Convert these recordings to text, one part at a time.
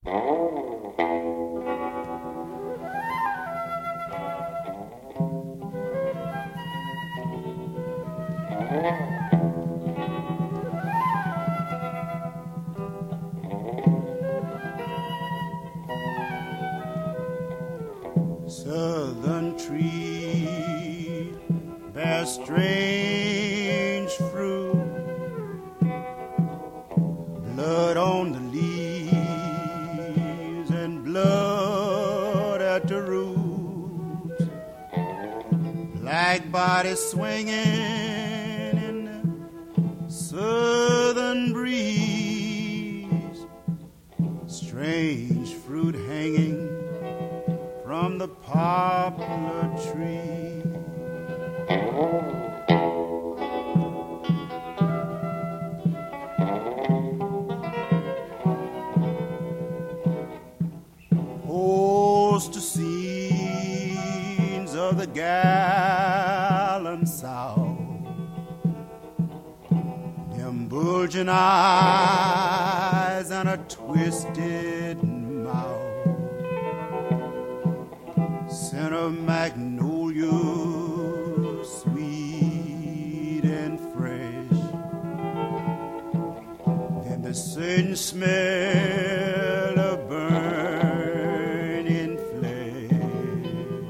Southern tree bears strange fruit, blood on the leaves and blood at the roots, black bodies swinging in the southern breeze, strange fruit hanging from the poplar tree. Post scenes of the gallant South, them bulging eyes and a twisted mouth, scent of magnolia, sweet and fresh, then the certain smell of burning flesh.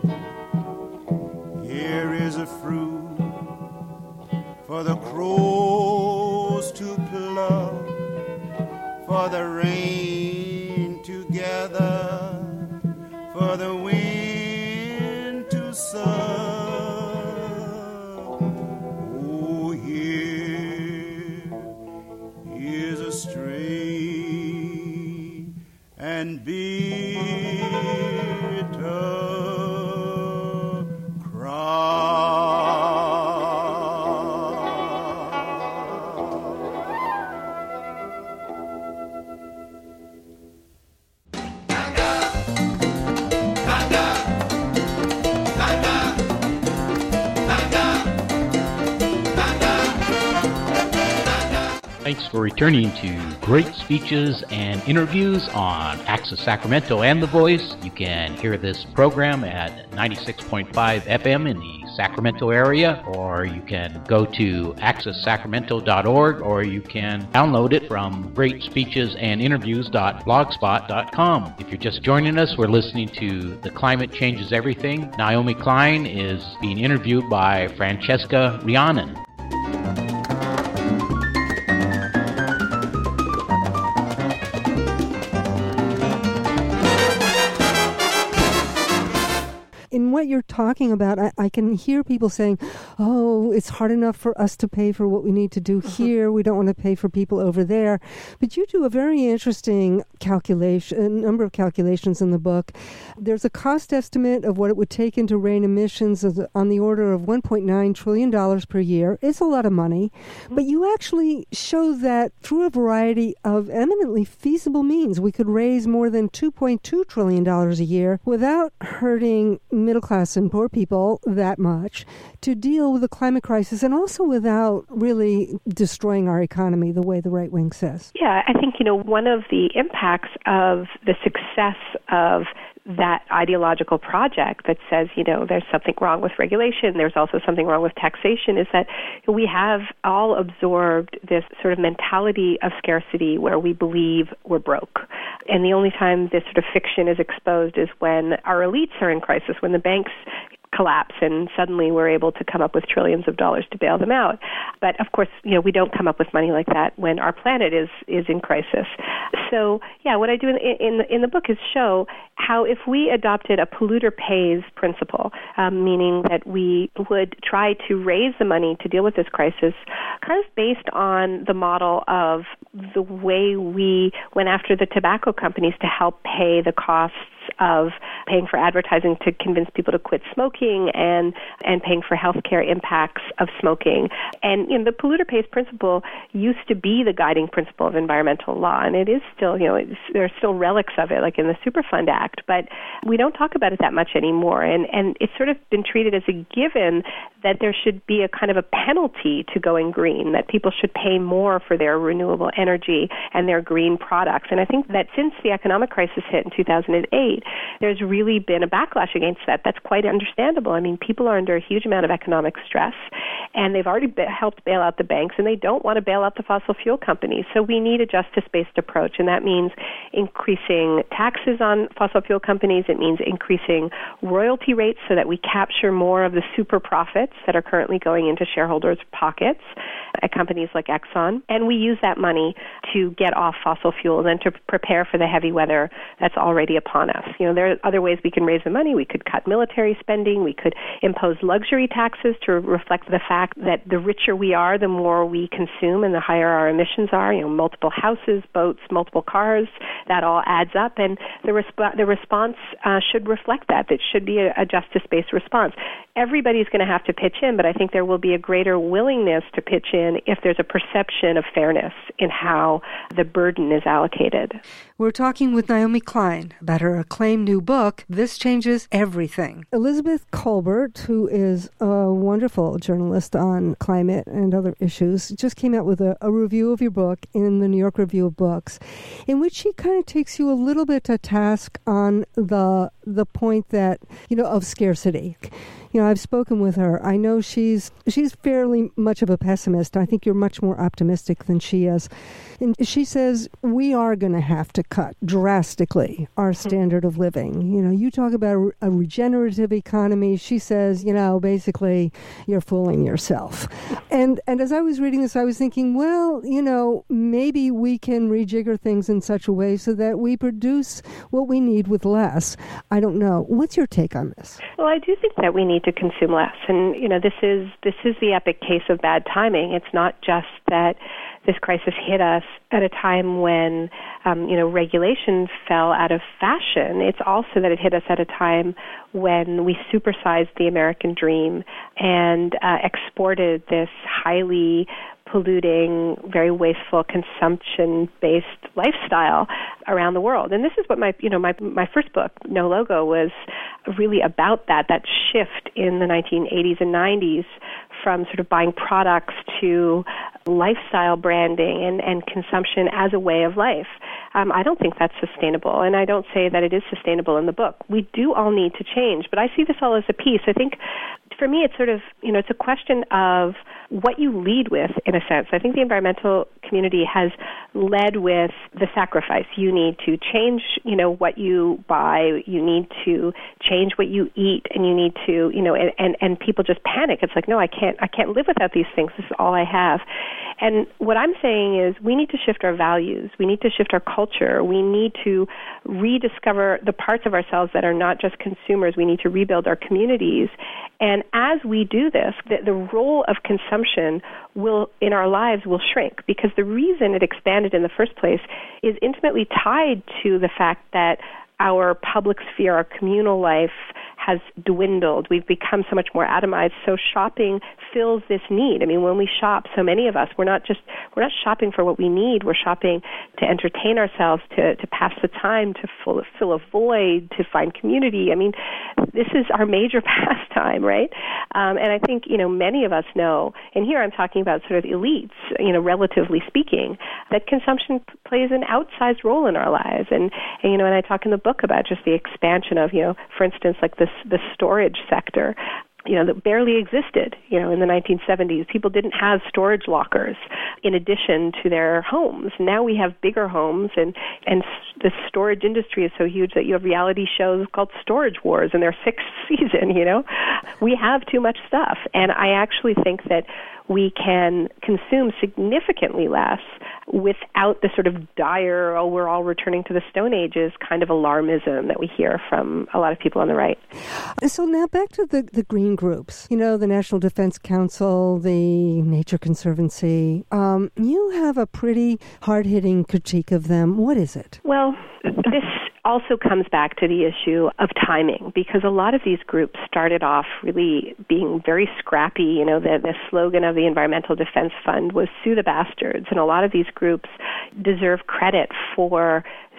Here is a fruit for the crows to pluck, for the rain to gather, for the wind to suck. Oh, here is a strange and bitter crop. Thanks for returning to Great Speeches and Interviews on Access Sacramento and The Voice. You can hear this program at 96.5 FM in the Sacramento area, or you can go to accesssacramento.org, or you can download it from greatspeechesandinterviews.blogspot.com. If you're just joining us, we're listening to The Climate Changes Everything. Naomi Klein is being interviewed by Francesca Rhiannon. In what you're talking about, I can hear people saying, oh, it's hard enough for us to pay for what we need to do here. We don't want to pay for people over there. But you do a very interesting calculation, a number of calculations in the book. There's a cost estimate of what it would take into rein emissions on the order of $1.9 trillion per year. It's a lot of money. But you actually show that through a variety of eminently feasible means, we could raise more than $2.2 trillion a year without hurting middle class and poor people that much, to deal with the climate crisis, and also without really destroying our economy the way the right wing says. Yeah, I think, one of the impacts of the success of that ideological project that says, there's something wrong with regulation, there's also something wrong with taxation, is that we have all absorbed this sort of mentality of scarcity where we believe we're broke. And the only time this sort of fiction is exposed is when our elites are in crisis, when the banks collapse and suddenly we're able to come up with trillions of dollars to bail them out. But of course, we don't come up with money like that when our planet is in crisis. So, what I do in the book is show how if we adopted a polluter pays principle, meaning that we would try to raise the money to deal with this crisis, kind of based on the model of the way we went after the tobacco companies to help pay the costs of paying for advertising to convince people to quit smoking and paying for healthcare impacts of smoking. And the polluter pays principle used to be the guiding principle of environmental law, and it is still, there are still relics of it, like in the Superfund Act, but we don't talk about it that much anymore. And it's sort of been treated as a given that there should be a kind of a penalty to going green, that people should pay more for their renewable energy and their green products. And I think that since the economic crisis hit in 2008, there's really been a backlash against that. That's quite understandable. I mean, people are under a huge amount of economic stress, and they've already helped bail out the banks, and they don't want to bail out the fossil fuel companies. So we need a justice-based approach, and that means increasing taxes on fossil fuel companies. It means increasing royalty rates so that we capture more of the super profits that are currently going into shareholders' pockets at companies like Exxon. And we use that money to get off fossil fuels and to prepare for the heavy weather that's already upon us. You know, there are other ways we can raise the money. We could cut military spending. We could impose luxury taxes to reflect the fact that the richer we are, the more we consume and the higher our emissions are. You know, multiple houses, boats, multiple cars, that all adds up. And the response should reflect that. It should be a justice-based response. Everybody's going to have to pitch in, but I think there will be a greater willingness to pitch in if there's a perception of fairness in how the burden is allocated. We're talking with Naomi Klein about her acclaimed new book, This Changes Everything. Elizabeth Kolbert, who is a wonderful journalist on climate and other issues, just came out with a review of your book in the New York Review of Books, in which she kind of takes you a little bit to task on the point that, you know, of scarcity. You know, I've spoken with her. I know she's fairly much of a pessimist. I think you're much more optimistic than she is. And she says we are going to have to cut drastically our standard of living. You know, you talk about a regenerative economy. She says, you know, basically you're fooling yourself. And as I was reading this, I was thinking, well, you know, maybe we can rejigger things in such a way so that we produce what we need with less. I don't know. What's your take on this? Well, I do think that we need to consume less. And, you know, this is the epic case of bad timing. It's not just that this crisis hit us at a time when, regulation fell out of fashion. It's also that it hit us at a time when we supersized the American dream and exported this highly polluting, very wasteful, consumption-based lifestyle around the world. And this is what my first book, No Logo, was really about, that shift in the 1980s and 90s from sort of buying products to lifestyle branding and consumption as a way of life. I don't think that's sustainable, and I don't say that it is sustainable in the book. We do all need to change, but I see this all as a piece. I think for me it's sort of, it's a question of what you lead with, in a sense. I think the environmental community has led with the sacrifice. You need to change, what you buy. You need to change what you eat, and you need to, and people just panic. It's like, no, I can't live without these things. This is all I have. And what I'm saying is we need to shift our values. We need to shift our culture. We need to rediscover the parts of ourselves that are not just consumers. We need to rebuild our communities. And as we do this, the role of consumption in our lives will shrink, because the reason it expanded in the first place is intimately tied to the fact that our public sphere, our communal life, has dwindled. We've become so much more atomized. So shopping fills this need. I mean, when we shop, so many of us, we're not shopping for what we need. We're shopping to entertain ourselves, to pass the time, to fill a void, to find community. I mean, this is our major pastime, right? And I think, many of us know, and here I'm talking about sort of elites, relatively speaking, that consumption plays an outsized role in our lives. And I talk in the book about just the expansion of, for instance, like the storage sector, that barely existed, in the 1970s. People didn't have storage lockers in addition to their homes. Now we have bigger homes, and the storage industry is so huge that you have reality shows called Storage Wars in their 6th season, We have too much stuff. And I actually think that we can consume significantly less without the sort of dire, we're all returning to the Stone Ages kind of alarmism that we hear from a lot of people on the right. So now back to the green groups, the National Defense Council, the Nature Conservancy. You have a pretty hard-hitting critique of them. What is it? Well, this also comes back to the issue of timing, because a lot of these groups started off really being very scrappy. The slogan of the Environmental Defense Fund was "Sue the Bastards," and a lot of these groups deserve credit for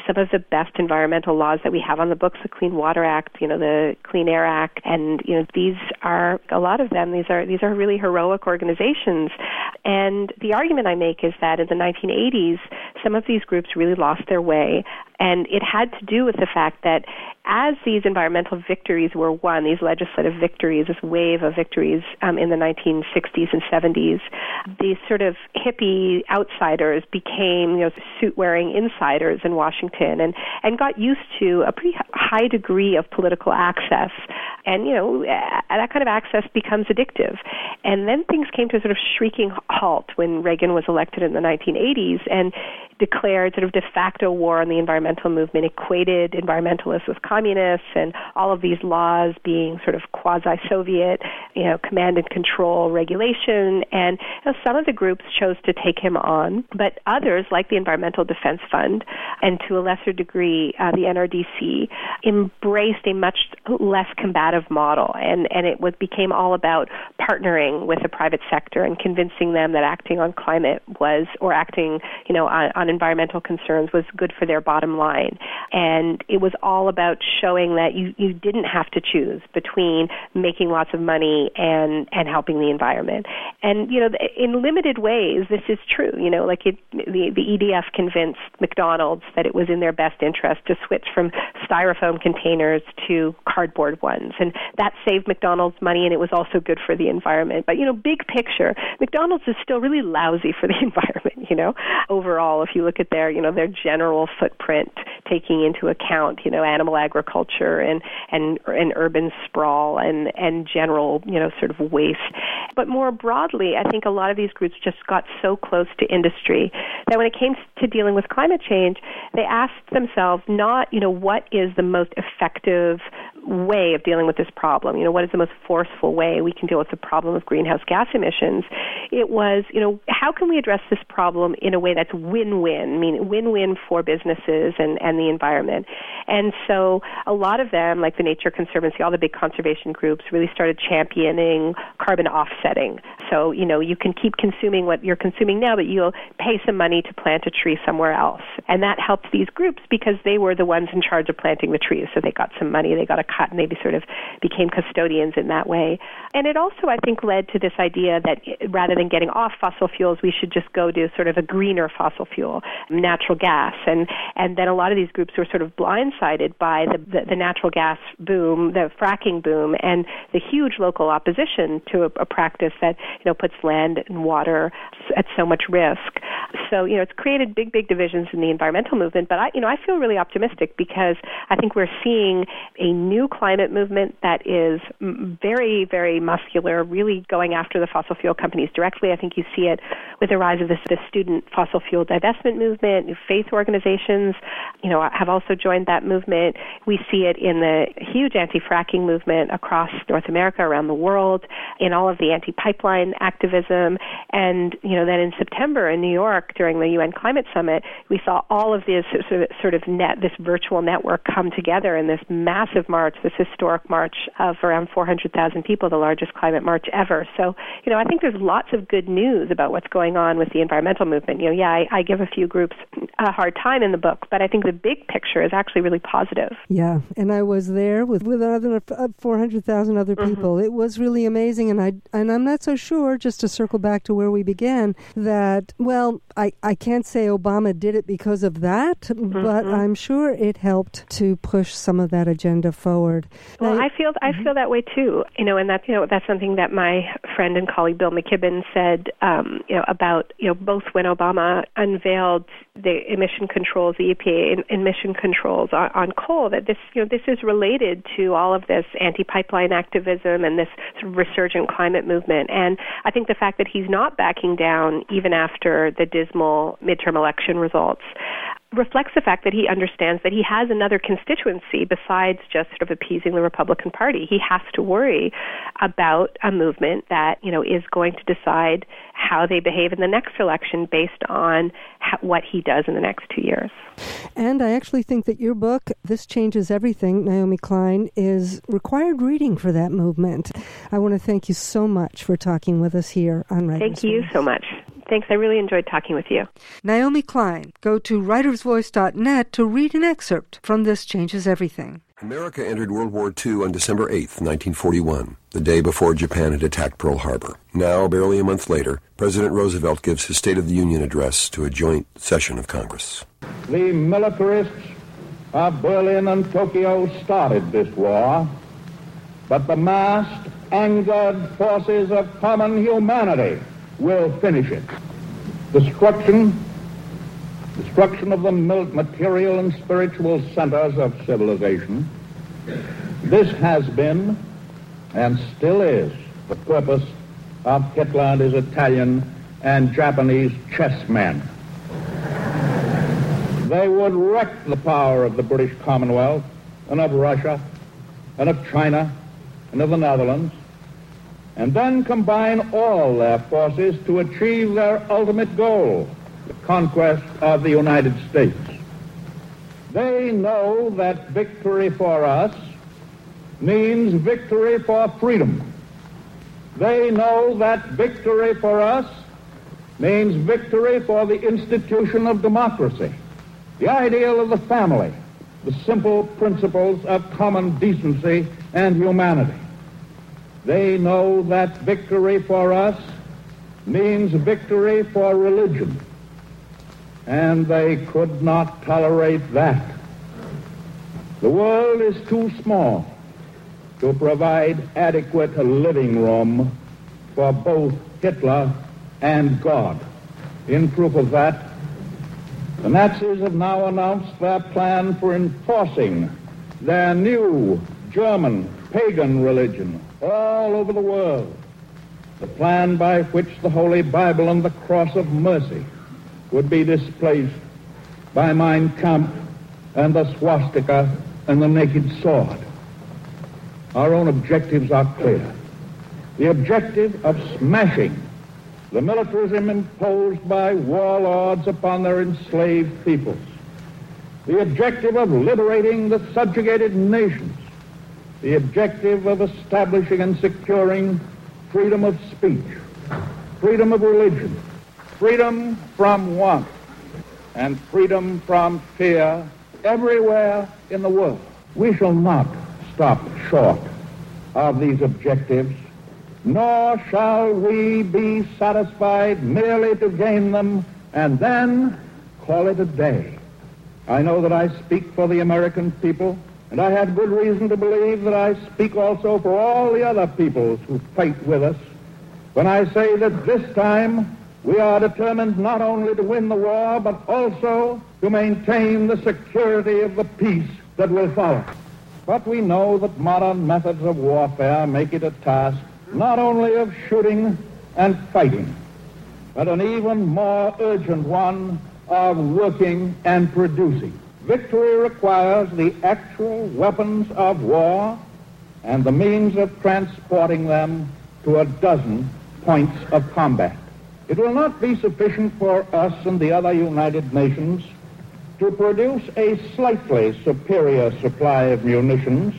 some of the best environmental laws that we have on the books, the Clean Water Act, the Clean Air Act, and these are, a lot of them, these are really heroic organizations. And the argument I make is that in the 1980s, some of these groups really lost their way. And it had to do with the fact that as these environmental victories were won, these legislative victories, this wave of victories in the 1960s and 70s, these sort of hippie outsiders became suit-wearing insiders in Washington and got used to a pretty high degree of political access. And, that kind of access becomes addictive. And then things came to a sort of shrieking halt when Reagan was elected in the 1980s and declared sort of de facto war on the environmental movement, equated environmentalists with communists, and all of these laws being sort of quasi-Soviet, command and control regulation. And some of the groups chose to take him on, but others, like the Environmental Defense Fund, and to a lesser degree the NRDC, embraced a much less combative model, and it became all about partnering with the private sector and convincing them that acting on climate was, or acting, on environmental concerns was good for their bottom line. And it was all about showing that you didn't have to choose between making lots of money and helping the environment. And, in limited ways, this is true. The EDF convinced McDonald's that it was in their best interest to switch from styrofoam containers to cardboard ones. And that saved McDonald's money, and it was also good for the environment. But, big picture, McDonald's is still really lousy for the environment, overall, if you look at their general footprint, taking into account, animal agriculture and urban sprawl and general, sort of waste. But more broadly, I think a lot of these groups just got so close to industry that when it came to dealing with climate change, they asked themselves not, what is the most effective way of dealing with this problem? What is the most forceful way we can deal with the problem of greenhouse gas emissions? It was, how can we address this problem in a way that's win-win, meaning win-win for businesses and the environment? And so a lot of them, like the Nature Conservancy, all the big conservation groups, really started championing carbon offsetting. So, you can keep consuming what you're consuming now, but you'll pay some money to plant a tree somewhere else. And that helped these groups because they were the ones in charge of planting the trees. So they got some money, they got a cut, and they sort of became custodians in that way. And it also, I think, led to this idea that rather than getting off fossil fuels, we should just go to sort of a greener fossil fuel, natural gas. And then a lot of these groups were sort of blindsided by the natural gas boom, the fracking boom, and the huge local opposition to a practice that, puts land and water at so much risk. So, it's created big divisions in the environmental movement. But I feel really optimistic because I think we're seeing a new climate movement that is very, very muscular, really going after the fossil fuel companies directly. I think you see it with the rise of the student fossil fuel divestment movement. Faith organizations, have also joined that movement. We see it in the huge anti-fracking movement across North America, around the world, in all of the anti-pipeline activism. And, then in September in New York during the UN Climate Summit, we saw all of this this virtual network come together in this massive march, this historic march of around 400,000 people, the largest climate march ever. So, I think there's lots of good news about what's going on with the environmental movement. I give a few groups a hard time in the book, but I think the big picture is actually really positive. Yeah, and I was there with other 400,000 other people. Mm-hmm. It was really amazing, and I'm not so sure, just to circle back to where we began, that, I can't say Obama did it because of that, but I'm sure it helped to push some of that agenda forward. Well, I feel that way too. And that's something that my friend and colleague Bill McKibben said about both when Obama unveiled the emission controls, the EPA emission controls on coal, that this is related to all of this anti-pipeline activism and this sort of resurgent climate movement. And I think the fact that he's not backing down even after the dismal midterm election results reflects the fact that he understands that he has another constituency besides just sort of appeasing the Republican Party. He has to worry about a movement that, is going to decide how they behave in the next election based on what he does in the next 2 years. And I actually think that your book, This Changes Everything, Naomi Klein, is required reading for that movement. I want to thank you so much for talking with us here on Writers' Thank you so much. Thanks. I really enjoyed talking with you. Naomi Klein. Go to writersvoice.net to read an excerpt from This Changes Everything. America entered World War II on December 8th, 1941, the day before Japan had attacked Pearl Harbor. Now, barely a month later, President Roosevelt gives his State of the Union address to a joint session of Congress. The militarists of Berlin and Tokyo started this war, but the massed, angered forces of common humanity will finish it. Destruction of the material and spiritual centers of civilization. This has been and still is the purpose of Hitler and his Italian and Japanese chessmen. They would wreck the power of the British Commonwealth and of Russia and of China and of the Netherlands, and then combine all their forces to achieve their ultimate goal, the conquest of the United States. They know that victory for us means victory for freedom. They know that victory for us means victory for the institution of democracy, the ideal of the family, the simple principles of common decency and humanity. They know that victory for us means victory for religion, and they could not tolerate that. The world is too small to provide adequate living room for both Hitler and God. In proof of that, the Nazis have now announced their plan for enforcing their new German pagan religion all over the world, the plan by which the Holy Bible and the Cross of Mercy would be displaced by Mein Kampf and the swastika and the naked sword. Our own objectives are clear. The objective of smashing the militarism imposed by warlords upon their enslaved peoples. The objective of liberating the subjugated nations. The objective of establishing and securing freedom of speech, freedom of religion, freedom from want, and freedom from fear everywhere in the world. We shall not stop short of these objectives, nor shall we be satisfied merely to gain them and then call it a day. I know that I speak for the American people, and I have good reason to believe that I speak also for all the other peoples who fight with us when I say that this time we are determined not only to win the war, but also to maintain the security of the peace that will follow. But we know that modern methods of warfare make it a task not only of shooting and fighting, but an even more urgent one of working and producing. Victory requires the actual weapons of war and the means of transporting them to a dozen points of combat. It will not be sufficient for us and the other United Nations to produce a slightly superior supply of munitions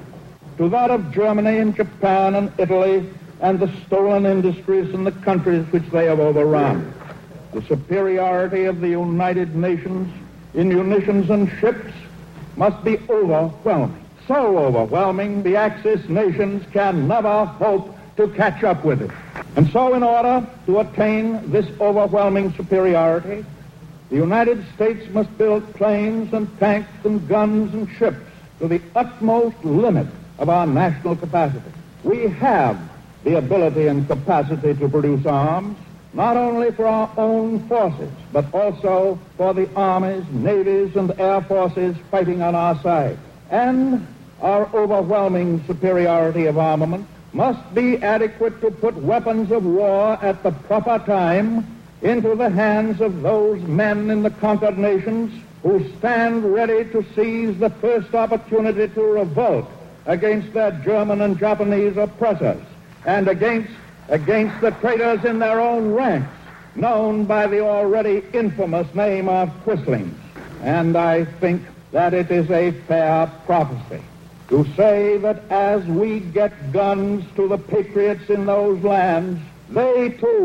to that of Germany and Japan and Italy and the stolen industries in the countries which they have overrun. The superiority of the United Nations in munitions and ships must be overwhelming. So overwhelming, the Axis nations can never hope to catch up with it. And so in order to attain this overwhelming superiority, the United States must build planes and tanks and guns and ships to the utmost limit of our national capacity. We have the ability and capacity to produce arms, not only for our own forces, but also for the armies, navies, and air forces fighting on our side. And our overwhelming superiority of armament must be adequate to put weapons of war at the proper time into the hands of those men in the conquered nations who stand ready to seize the first opportunity to revolt against their German and Japanese oppressors and against the traitors in their own ranks, known by the already infamous name of Quislings. And I think that it is a fair prophecy to say that as we get guns to the patriots in those lands, they too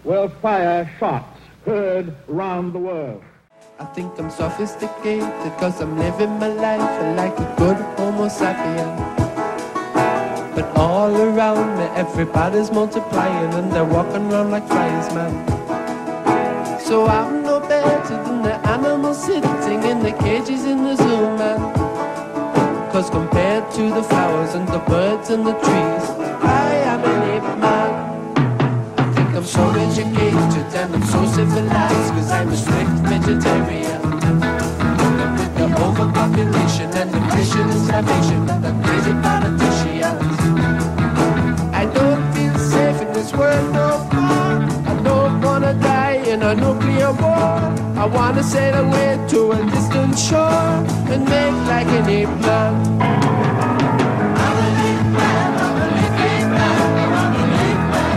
will fire shots heard round the world. I think I'm sophisticated because I'm living my life like a good homo sapien. But all around me everybody's multiplying and they're walking around like flies, man. So I'm no better than the animals sitting in the cages in the zoo, man. Cause compared to the flowers and the birds and the trees, I am an ape man. I think I'm so educated and I'm so civilized cause I'm a strict vegetarian. With the overpopulation and depression and starvation and the crazy politicians, I don't feel safe in this world no more. I don't wanna die in a nuclear war. I wanna sail away to a distant shore and make like an ape man. I'm an ape man, I'm an ape man, I'm an ape man.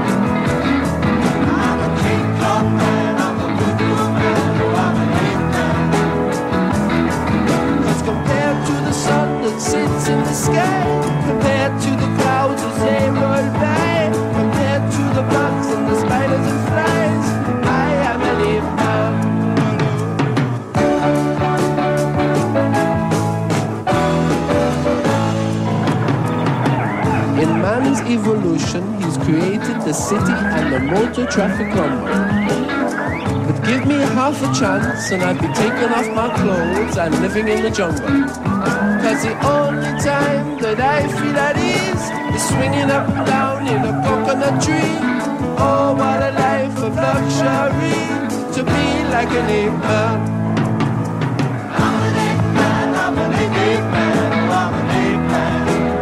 I'm a King Kong man, I'm a voodoo man, I'm an ape man. 'Cause compared to the sun that sits in the sky, compared to the clouds as they roll by, compared to the bugs and the spiders and flies, I am an ape man. In man's evolution, he's created the city and the motor traffic rumble. But give me half a chance and I'd be taking off my clothes and living in the jungle. 'Cause the only time that I feel at ease is swinging up and down in a coconut tree. Oh, what a life of luxury to be like an ape man. I'm an ape man, I'm an ape man, I'm an ape man.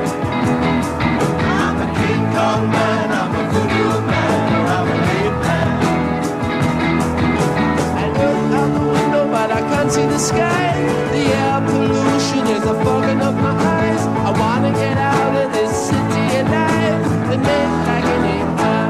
I'm a King Kong man, I'm a voodoo man, I'm an ape man. I look out the window but I can't see the sky. The air pollution is fogging up my eyes. I wanna get out of this city alive and make like an ape man.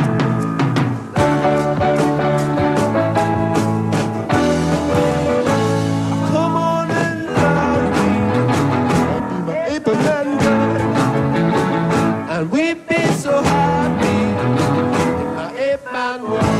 Come on and love me, I'll be my ape man girl. And we'd be so happy in my ape man world.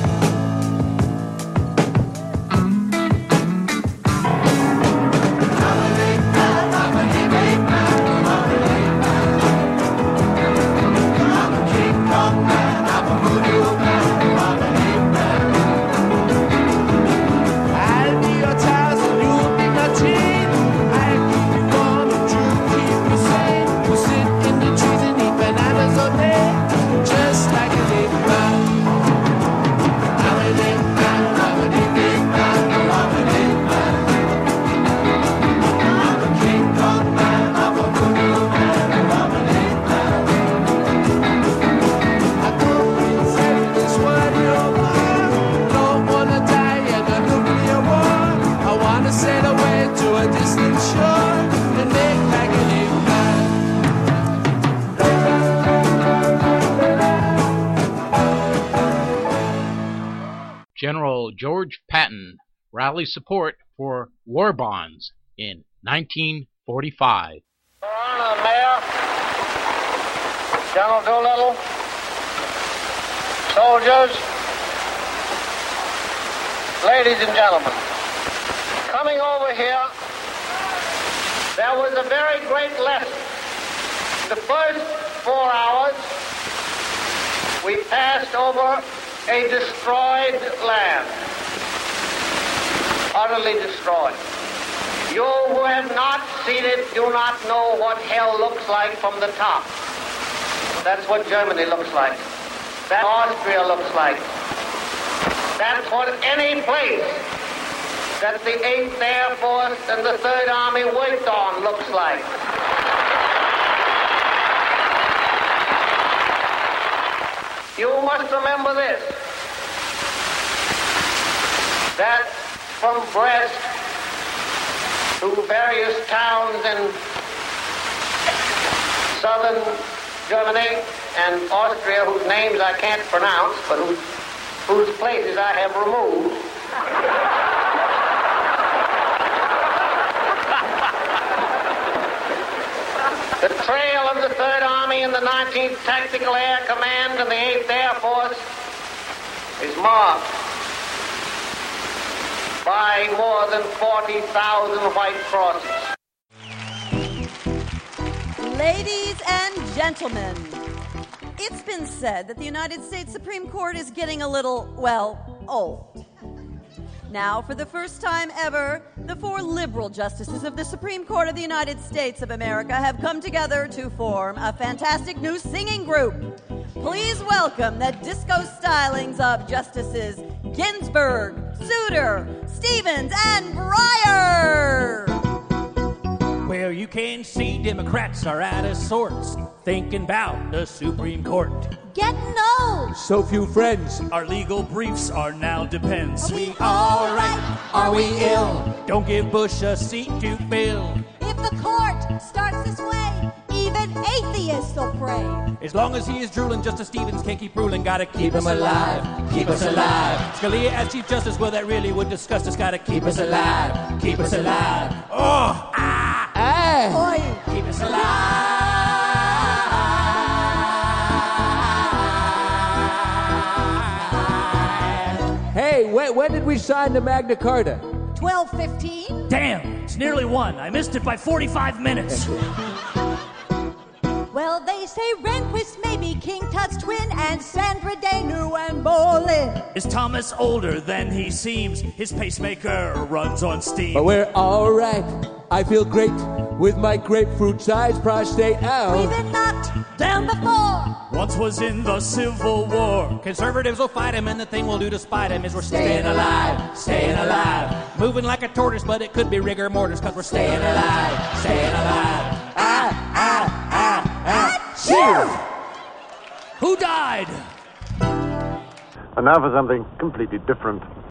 General George Patton rally support for war bonds in 1945. Your Honor, Mayor, General Doolittle, soldiers, ladies and gentlemen, coming over here, there was a very great lesson. The first 4 hours, we passed over a destroyed land, utterly destroyed. You who have not seen it do not know what hell looks like from the top. That's what Germany looks like. That Austria looks like. That's what any place that the 8th Air Force and the 3rd Army worked on looks like. You must remember this, that from Brest to various towns in southern Germany and Austria, whose names I can't pronounce, but whose places I have removed, the trail of the 3rd Army and the 19th Tactical Air Command and the 8th Air Force is marked by more than 40,000 white crosses. Ladies and gentlemen, it's been said that the United States Supreme Court is getting a little, well, old. Now, for the first time ever, the 4 liberal justices of the Supreme Court of the United States of America have come together to form a fantastic new singing group. Please welcome the disco stylings of Justices Ginsburg, Souter, Stevens, and Breyer. Well, you can see Democrats are out of sorts, thinking about the Supreme Court. Getting old. So few friends. Our legal briefs are now depends. Are we all right? Are we ill? Don't give Bush a seat to fill. If the court starts this way, even atheists will pray. As long as he is drooling, Justice Stevens can't keep ruling. Gotta keep him alive. Keep us alive. Scalia as Chief Justice, well, that really would disgust us. Gotta keep us alive. Keep us alive. Oh! Ah! Ah! Oi! Keep us alive. Hey, when did we sign the Magna Carta? 12:15? Damn, it's nearly 1. I missed it by 45 minutes. Well, they say Rehnquist may be King Tut's twin and Sandra Day New and Boleyn. Is Thomas older than he seems? His pacemaker runs on steam. But we're all right. I feel great with my grapefruit-sized prostate out. We've been knocked down before. Once was in the Civil War. Conservatives will fight him, and the thing we'll do to spite him is we're staying alive, staying alive. Moving like a tortoise, but it could be rigor mortis, cause we're staying alive, staying alive. Cheers! Who died? And now for something completely different.